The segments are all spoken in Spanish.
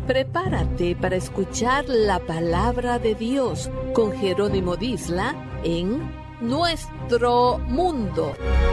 Prepárate para escuchar la palabra de Dios con Jerónimo Disla en Nuestro Mundo.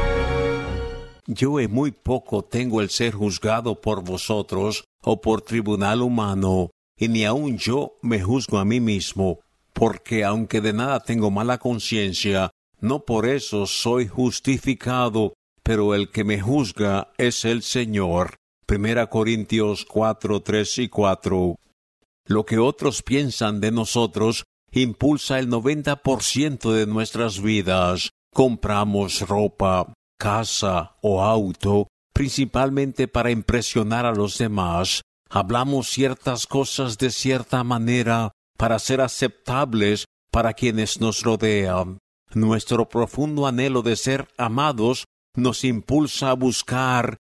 Yo en muy poco tengo el ser juzgado por vosotros o por tribunal humano, y ni aun yo me juzgo a mí mismo, porque aunque de nada tengo mala conciencia, no por eso soy justificado, pero el que me juzga es el Señor. 1 Corintios 4, 3 y 4. Lo que otros piensan de nosotros impulsa el 90% de nuestras vidas. Compramos ropa, casa o auto, principalmente para impresionar a los demás. Hablamos ciertas cosas de cierta manera para ser aceptables para quienes nos rodean. Nuestro profundo anhelo de ser amados nos impulsa a buscar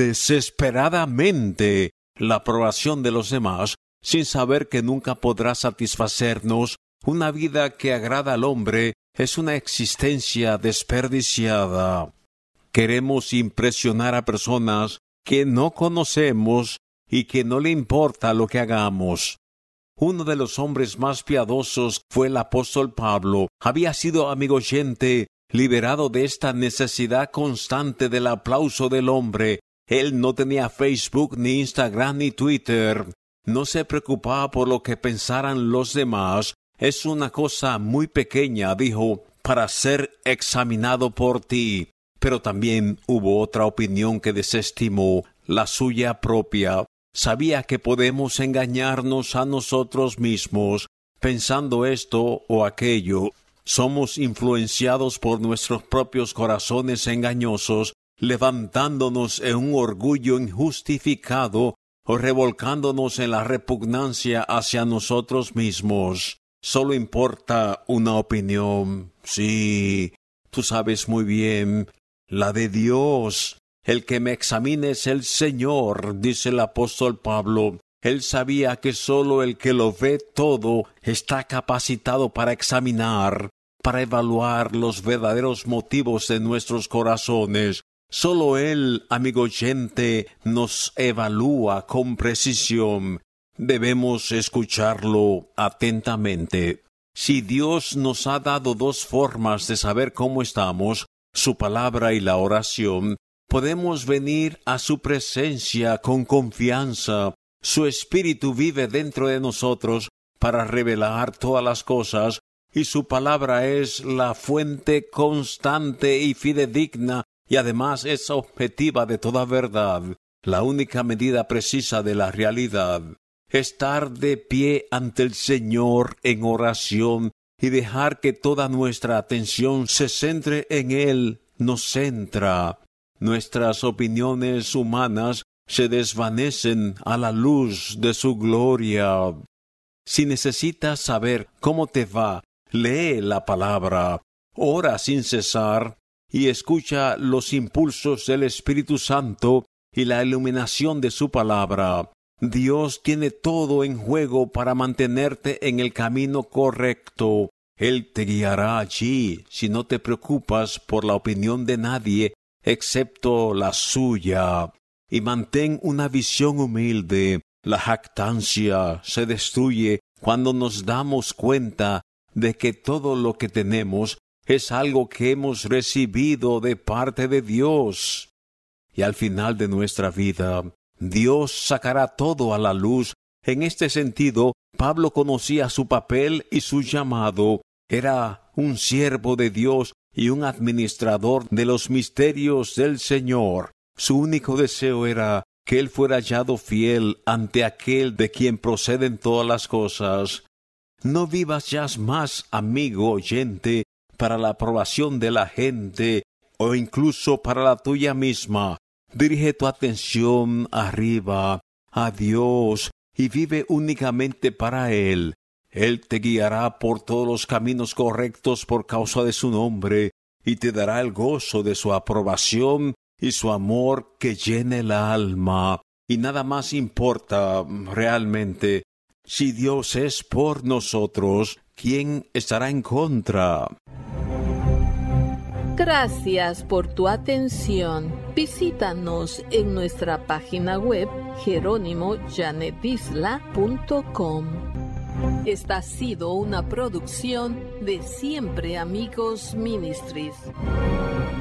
desesperadamente la aprobación de los demás, sin saber que nunca podrá satisfacernos. Una vida que agrada al hombre es una existencia desperdiciada. Queremos impresionar a personas que no conocemos y que no le importa lo que hagamos. Uno de los hombres más piadosos fue el apóstol Pablo. Había sido amigo oyente, liberado de esta necesidad constante del aplauso del hombre. Él no tenía Facebook, ni Instagram, ni Twitter. No se preocupaba por lo que pensaran los demás. Es una cosa muy pequeña, dijo, para ser examinado por ti. Pero también hubo otra opinión que desestimó, la suya propia. Sabía que podemos engañarnos a nosotros mismos, pensando esto o aquello. Somos influenciados por nuestros propios corazones engañosos, levantándonos en un orgullo injustificado o revolcándonos en la repugnancia hacia nosotros mismos. Solo importa una opinión. Sí, tú sabes muy bien, la de Dios. El que me examine es el Señor, dice el apóstol Pablo. Él sabía que solo el que lo ve todo está capacitado para examinar, para evaluar los verdaderos motivos de nuestros corazones. Solo Él, amigo oyente, nos evalúa con precisión. Debemos escucharlo atentamente. Si Dios nos ha dado dos formas de saber cómo estamos, su palabra y la oración, podemos venir a su presencia con confianza. Su Espíritu vive dentro de nosotros para revelar todas las cosas, y su palabra es la fuente constante y fidedigna, y además es objetiva de toda verdad, la única medida precisa de la realidad. Estar de pie ante el Señor en oración y dejar que toda nuestra atención se centre en Él nos centra. Nuestras opiniones humanas se desvanecen a la luz de su gloria. Si necesitas saber cómo te va, lee la palabra, ora sin cesar y escucha los impulsos del Espíritu Santo y la iluminación de su palabra. Dios tiene todo en juego para mantenerte en el camino correcto. Él te guiará allí si no te preocupas por la opinión de nadie excepto la suya. Y mantén una visión humilde. La jactancia se destruye cuando nos damos cuenta de que todo lo que tenemos es algo que hemos recibido de parte de Dios. Y al final de nuestra vida, Dios sacará todo a la luz. En este sentido, Pablo conocía su papel y su llamado. Era un siervo de Dios y un administrador de los misterios del Señor. Su único deseo era que él fuera hallado fiel ante aquel de quien proceden todas las cosas. No vivas ya más, amigo oyente, para la aprobación de la gente o incluso para la tuya misma. Dirige tu atención arriba, a Dios, y vive únicamente para Él. Él te guiará por todos los caminos correctos por causa de su nombre, y te dará el gozo de su aprobación y su amor que llene el alma. Y nada más importa realmente. Si Dios es por nosotros, ¿quién estará en contra? Gracias por tu atención. Visítanos en nuestra página web jeronimoyanedisla.com. Esta ha sido una producción de Siempre Amigos Ministries.